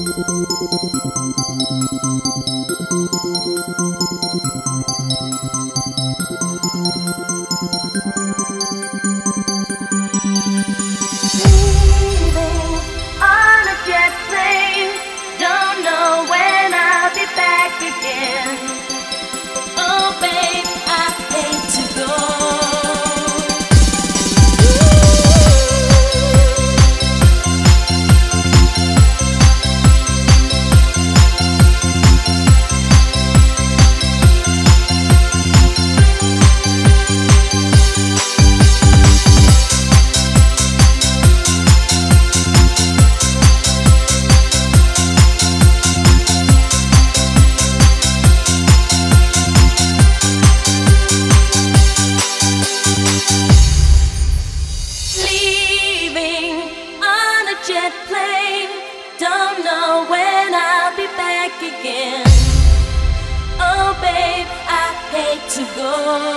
On a jet plane, don't know when I'll be back again. Oh, babe, I hate to go. Jet plane, don't know when I'll be back again. Oh, babe, I hate to go.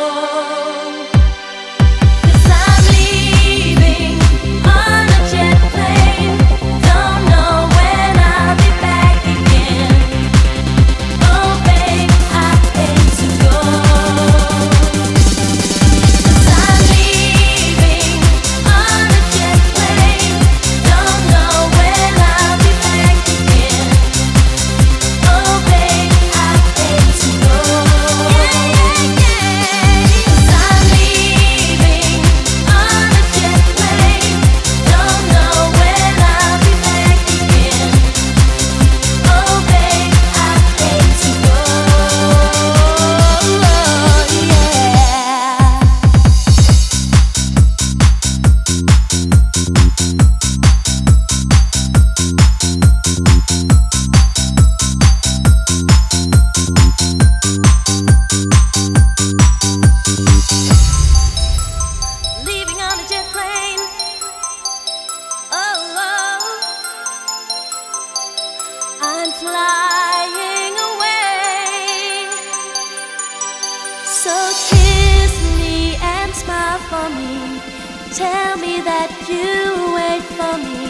'Cause I'm leaving on a jet plane, don't know when I'll be back again. Oh, babe, I hate to go. 'Cause I'm leaving on a jet plane, don't know when I'll be back again. Oh, babe, I hate to go. Yeah, yeah, yeah. 'Cause I'm leaving on a jet plane, don't know when I'll be back again. Oh, babe, I hate to go. Leaving on a jet plane. Oh, oh. I'm flying away. So kiss me and smile for me. Tell me that you wait for me.